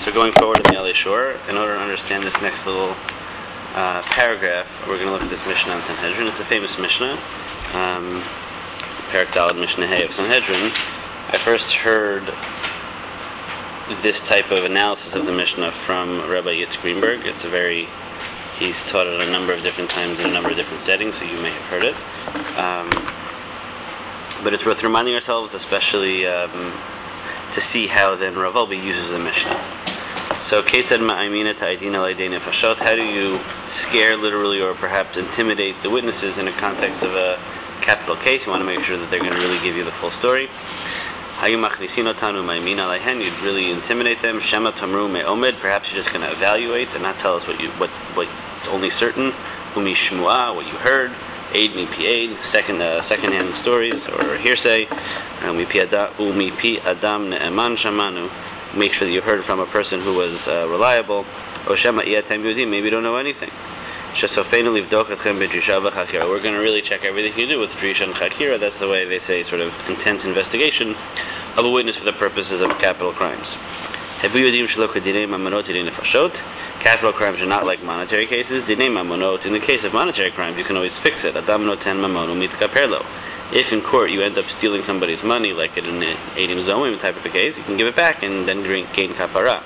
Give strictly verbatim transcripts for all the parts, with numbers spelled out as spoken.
So going forward in the Alei Shor, in order to understand this next little uh, paragraph, we're going to look at this Mishnah on Sanhedrin. It's a famous Mishnah, um, Perek Daled Mishnah Hey of Sanhedrin. I first heard this type of analysis of the Mishnah from Rabbi Yitz Greenberg. It's a very, he's taught it a number of different times in a number of different settings, so you may have heard it. Um, but it's worth reminding ourselves, especially um, to see how then Rav Wolbe uses the Mishnah. So, Ketzad ma'amina ta'idina l'idei nefashot. How do you scare, literally, or perhaps intimidate the witnesses in a context of a capital case? You want to make sure that they're going to really give you the full story. Hayu machnisin otanu ma'amina lehen. You'd really intimidate them. Shema tamru me'omed. Perhaps you're just going to evaluate and not tell us what you what what it's only certain. Umi shmuah, what you heard. Aid mi pi aid, second uh, second-hand stories or hearsay. Umi pi adam ne'eman shamanu. Make sure that you heard from a person who was uh, reliable. Oshema iatem yudim, maybe you don't know anything. Shesofenu livdok etchem b'drisha v'chakira. We're going to really check everything you do with drisha and chakira. That's the way they say, sort of intense investigation of a witness for the purposes of capital crimes. Hevu yudim shelo kedinei mamonot idei nefashot. Capital crimes are not like monetary cases. Dinei mamonot. In the case of monetary crimes, you can always fix it. Adam noten mamonu mitkaperlo. If in court you end up stealing somebody's money, like in an Eidim Zomim type of a case, you can give it back and then gain kapara.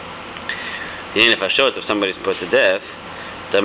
If somebody's put to death, if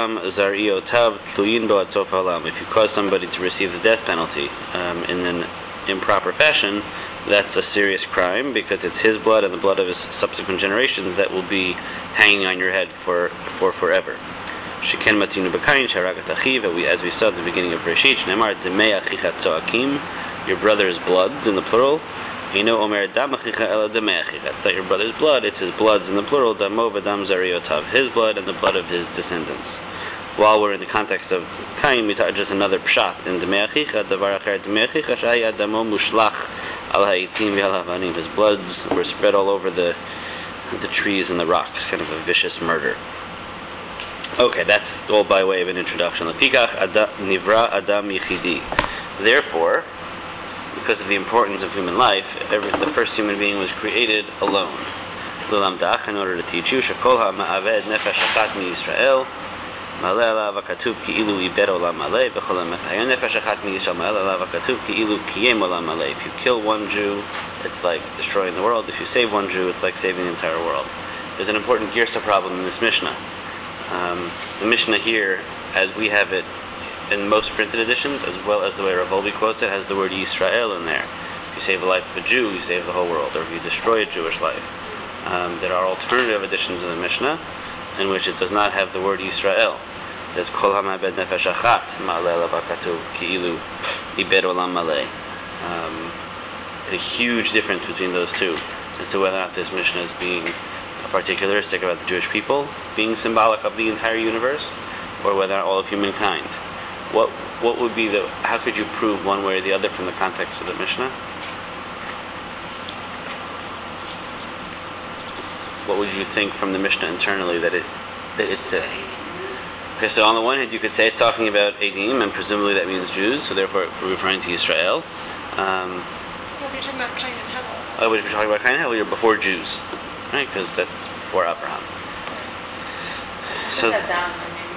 you cause somebody to receive the death penalty um, in an improper fashion, that's a serious crime because it's his blood and the blood of his subsequent generations that will be hanging on your head for, for forever. Shiken matinu b'kain sharagat achiv, as we saw at the beginning of Bereshit, Shneimar demei achicha tzoakim, your brother's bloods in the plural. Ino omer dam achicha ela demei achicha. It's not your brother's blood; it's his bloods in the plural. Damo v'dam zariotav, his blood and the blood of his descendants. While we're in the context of Kain, we talk just another pshat in demei achicha. Davar acher demei achicha shaya damo mushlach al ha'itzim v'al havanim. His bloods were spread all over the the trees and the rocks, kind of a vicious murder. Okay, that's all by way of an introduction. Lepikach nivra adam yichidi. Therefore, because of the importance of human life, every, the first human being was created alone. L'lamdach, in order to teach you, shekol ha'ma'aved nefesh achat miYisrael, maleh alav hakatuv ki'ilu iber olam maleh, v'chol ha'mechayon nefesh achat miYisrael, maleh alav hakatuv ki'ilu kiyem olam maleh. If you kill one Jew, it's like destroying the world. If you save one Jew, it's like saving the entire world. There's an important girsa problem in this Mishnah. Um, the Mishnah here, as we have it in most printed editions, as well as the way Rav Wolbe quotes it, has the word Yisrael in there. If you save the life of a Jew, you save the whole world, or if you destroy a Jewish life. Um, there are alternative editions of the Mishnah in which it does not have the word Yisrael. It says Kol ha'ma'abed nefesh achat ma'aleh alav hakatuv ki'ilu iber olam maleh. A huge difference between those two as to whether or not this Mishnah is being particularistic about the Jewish people, being symbolic of the entire universe, or whether all of humankind. What what would be the, how could you prove one way or the other from the context of the Mishnah? What would you think from the Mishnah internally that it that it's a, okay, so on the one hand you could say it's talking about Eidim, and presumably that means Jews, so therefore we're referring to Israel. Um, well, we're talking about Cain and Hevel. Oh, we're talking about Cain and Hevel, you're before Jews. Right, because that's before Abraham. So, Adam,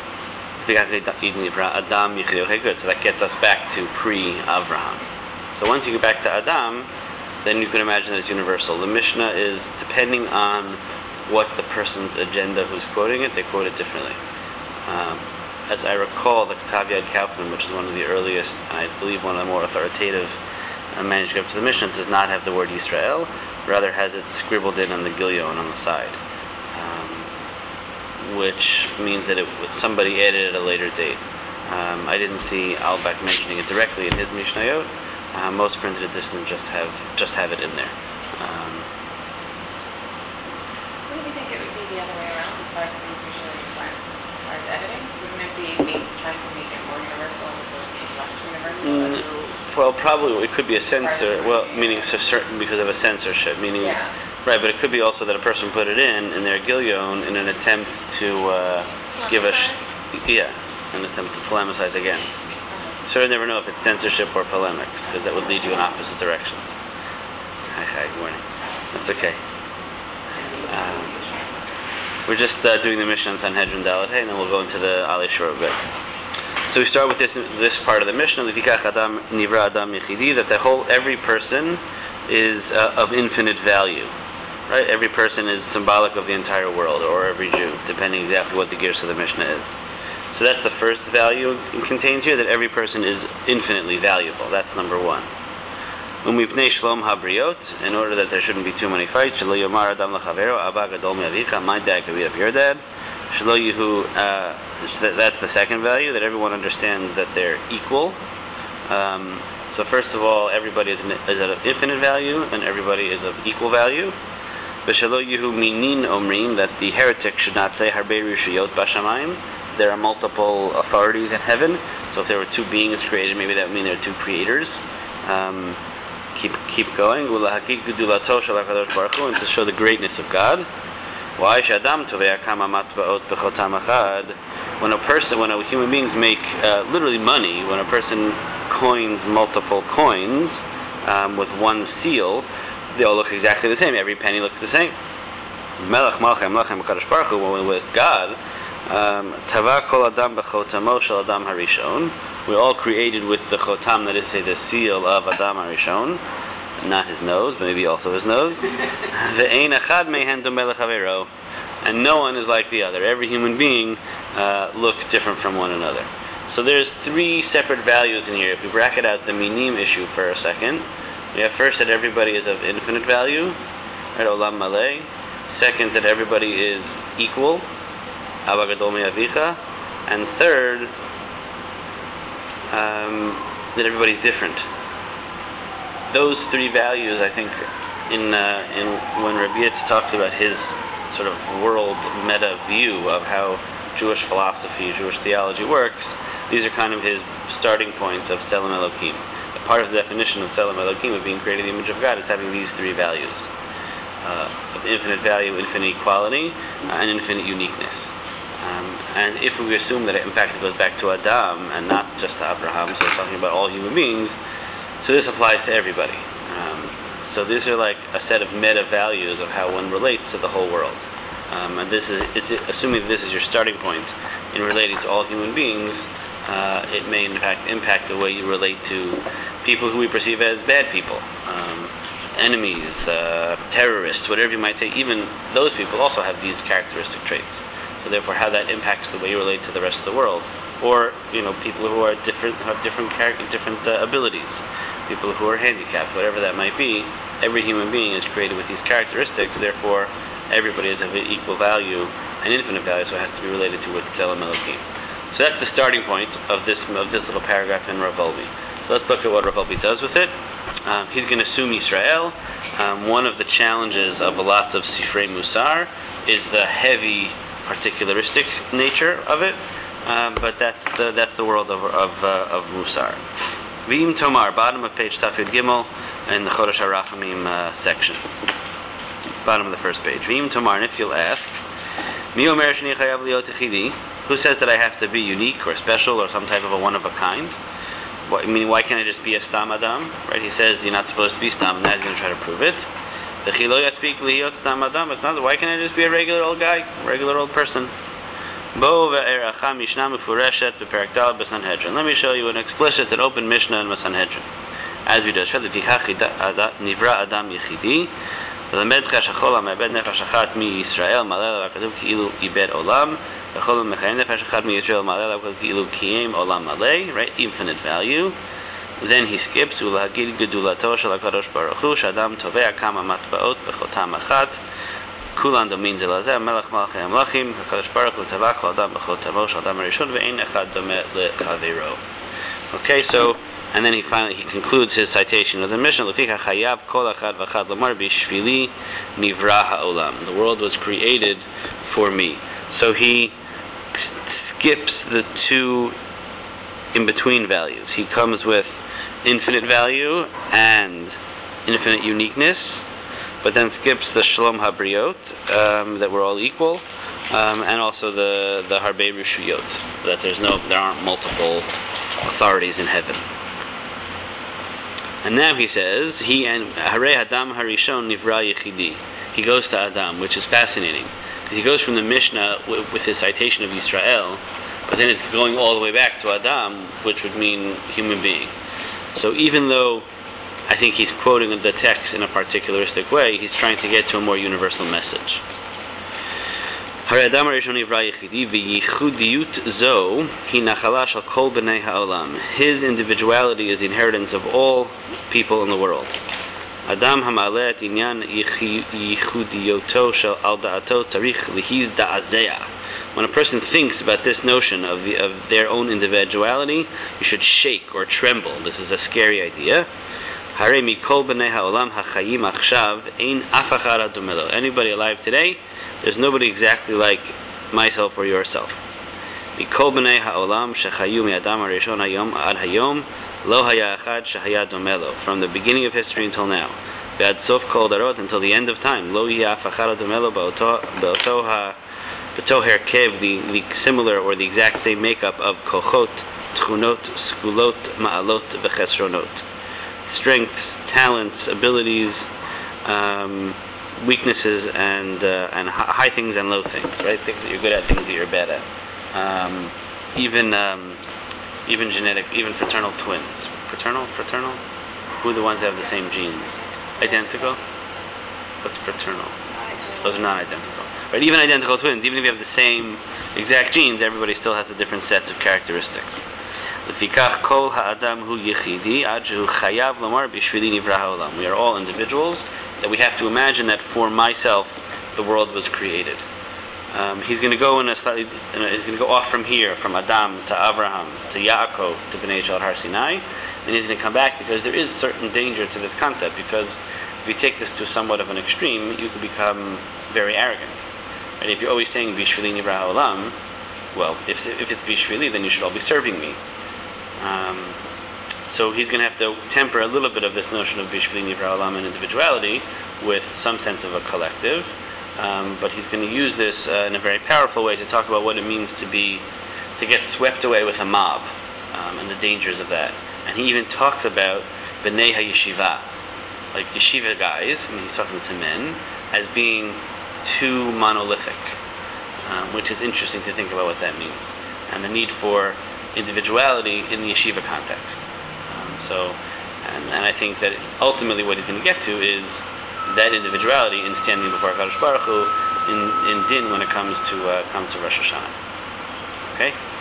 okay, good. So that gets us back to pre-Abraham. So once you get back to Adam, then you can imagine that it's universal. The Mishnah is, depending on what the person's agenda who's quoting it, they quote it differently. Um, as I recall, the Ketav Yad Kaufman, which is one of the earliest, and I believe one of the more authoritative uh, manuscripts of the Mishnah, does not have the word Yisrael. Rather has it scribbled in on the Gilyon on the side, um, which means that it somebody added at a later date. Um, I didn't see Albeck mentioning it directly in his Mishnayot. Uh, most printed editions just have just have it in there. Um, Wouldn't you think it would be the other way around as far as things usually went? As far as editing, wouldn't it be make, trying to make it more universal as opposed to less universal? Mm. Well, probably it could be a censor. Well, meaning so certain because of a censorship. Meaning, yeah. Right, but it could be also that a person put it in in their Gilyon in an attempt to uh, give a sh- yeah, an attempt to polemicize against. Uh-huh. So I never know if it's censorship or polemics because that would lead you in opposite directions. Hi, hi, good morning. That's okay. Um, we're just uh, doing the Mishnah on Sanhedrin Dalet Hey, and then we'll go into the Alei Shur a bit. So we start with this this part of the Mishnah, Lefikach Adam Nivra Adam Yechidi, that the whole every person is uh, of infinite value, right? Every person is symbolic of the entire world, or every Jew, depending exactly what the gears of the Mishnah is. So that's the first value it contains here, that every person is infinitely valuable. That's number one. Umivnei Shlom Habriot, in order that there shouldn't be too many fights. Shelo Yomar Adam L'Chavero, Abba Gadol Me'avicha, my dad could be of your dad. Shelo Yehu, uh, that's the second value, that everyone understands that they're equal. Um, so first of all, everybody is, an, is of infinite value, and everybody is of equal value. V'shelo Yehu Minin Omrim, that the heretic should not say Harbei Rishuyot Bashamayim. There are multiple authorities in heaven. So if there were two beings created, maybe that would mean there are two creators. Um, keep keep going. And to show the greatness of God. When a person, when a human beings make uh, literally money, when a person coins multiple coins um, with one seal, they all look exactly the same. Every penny looks the same. With God, Tava kol adam b'chotamo shel adam harishon. We're all created with the chotam, that is to say, the seal of Adam harishon, not his nose, but maybe also his nose. Ve'ein echad mehen domeh lechavero, and no one is like the other. Every human being uh, looks different from one another. So there's three separate values in here. If we bracket out the minim issue for a second, we have first that everybody is of infinite value, right? Olam maleh. Second, that everybody is equal. Abba Gadol Me'avicha, and third, um, that everybody's different. Those three values, I think, in uh, in when Rabbi Yitz talks about his sort of world meta view of how Jewish philosophy, Jewish theology works, these are kind of his starting points of Tselem Elokim. A part of the definition of Tselem Elokim, of being created in the image of God, is having these three values uh, of infinite value, infinite equality, uh, and infinite uniqueness. Um, and if we assume that it, in fact, it goes back to Adam and not just to Abraham, so we're talking about all human beings, so this applies to everybody. Um, so these are like a set of meta values of how one relates to the whole world. Um, and this is, is it, assuming that this is your starting point in relating to all human beings, uh, it may in fact impact the way you relate to people who we perceive as bad people, um, enemies, uh, terrorists, whatever you might say. Even those people also have these characteristic traits. So therefore, how that impacts the way you relate to the rest of the world, or you know, people who are different, who have different character, different uh, abilities, people who are handicapped, whatever that might be. Every human being is created with these characteristics. Therefore, everybody is of equal value and infinite value, so it has to be related to with Tselem Elokim. So that's the starting point of this of this little paragraph in Rav Wolbe. So let's look at what Rav Wolbe does with it. Um, he's going to assume Yisrael. Um, one of the challenges of a lot of Sifrei Musar is the heavy particularistic nature of it, um, but that's the that's the world of of, uh, of Musar. V'im Tomar, bottom of page Tafid Gimel, in the Chodesh HaRachamim uh, section, bottom of the first page. V'im Tomar, and if you'll ask, Mi omer sheni chayav liot echidi, who says that I have to be unique or special or some type of a one of a kind? What, I mean, why can't I just be a Stam Adam? Right? He says you're not supposed to be Stam, and now he's going to try to prove it. It's not, why can't I just be a regular old guy, a regular old person? Let me show you an explicit and open Mishnah in Sanhedrin. As we do, Nivra Adam Yechidi, right? Infinite value. Then he skips ulahagid gedulato shel HaKadosh Baruch Hu shadam tovea kama matbaot bechotam achat kulan domin zelazeh melech malchei hamlachim HaKadosh Baruch Hu tavak kol adam bechotamo shel adam harishon ve'ein echad domeh lechavero. Okay, so and then he finally he concludes his citation of the Mishnah. Lefikach chayav kol achad v'achad lomar bishvili nivra ha'olam. The world was created for me. So he skips the two in between values. He comes with infinite value and infinite uniqueness, but then skips the Shalom Habriot, um, that we're all equal, um, and also the the Harbei Rishuyot, that there's no, there aren't multiple authorities in heaven. And now he says, he and Harei Hadam Harishon Nivra Yechidi. he goes to Adam, which is fascinating. Because he goes from the Mishnah w- with his citation of Yisrael, but then it's going all the way back to Adam, which would mean human being. So even though I think he's quoting the text in a particularistic way, he's trying to get to a more universal message. His individuality is the inheritance of all people in the world. Adam hamalet inyan yichudiyoto shel al da'ato tarich lihiz da'azea. When a person thinks about this notion of the, of their own individuality, you should shake or tremble. This is a scary idea. Hare mikol b'nei ha'olam hachayim achshav ein af echad adome lo. Anybody alive today, there's nobody exactly like myself or yourself. Mikol b'nei ha'olam shechayu mi'adam harishon hayom ad hayom lo haya echad shehaya dome lo. From the beginning of history until now, ve'ad sof kol darot, until the end of time, lo yeh af echad adome lo ba'oto ba'oto ha b'to herkev, the the similar or the exact same makeup of kochot, tchunot, skulot, ma'alot, v'chesronot. Strengths, talents, abilities, um, weaknesses, and uh, and high things and low things. Right, things that you're good at, things that you're bad at. Um, even um, even genetic, even fraternal twins. Paternal, fraternal. Who are the ones that have the same genes? Identical. What's fraternal? Those are not identical. Right, even identical twins. Even if you have the same exact genes, everybody still has the different sets of characteristics. Lefikach kol ha'adam hu yichidi ad shehu chayav lomar bishvili nivra ha'olam. We are all individuals that we have to imagine that for myself the world was created. Um, he's going to go in a slightly, in a, he's going to go off from here, from Adam to Abraham to Yaakov to Bnei Yisrael Har Sinai, and he's going to come back because there is certain danger to this concept. Because if you take this to somewhat of an extreme, you could become very arrogant. And if you're always saying bishvili nivra ha'olam, well, if if it's bishvili, then you should all be serving me. Um, so he's going to have to temper a little bit of this notion of bishvili nivra olam and individuality with some sense of a collective, um, but he's going to use this uh, in a very powerful way to talk about what it means to be, to get swept away with a mob, um, and the dangers of that. And he even talks about b'nei ha'yeshiva, like yeshiva guys, I mean he's talking to men, as being too monolithic, um, which is interesting to think about what that means, and the need for individuality in the yeshiva context. Um, so, and, and I think that ultimately what he's going to get to is that individuality in standing before HaKadosh Baruch Hu in, in din when it comes to uh, come to Rosh Hashanah. Okay?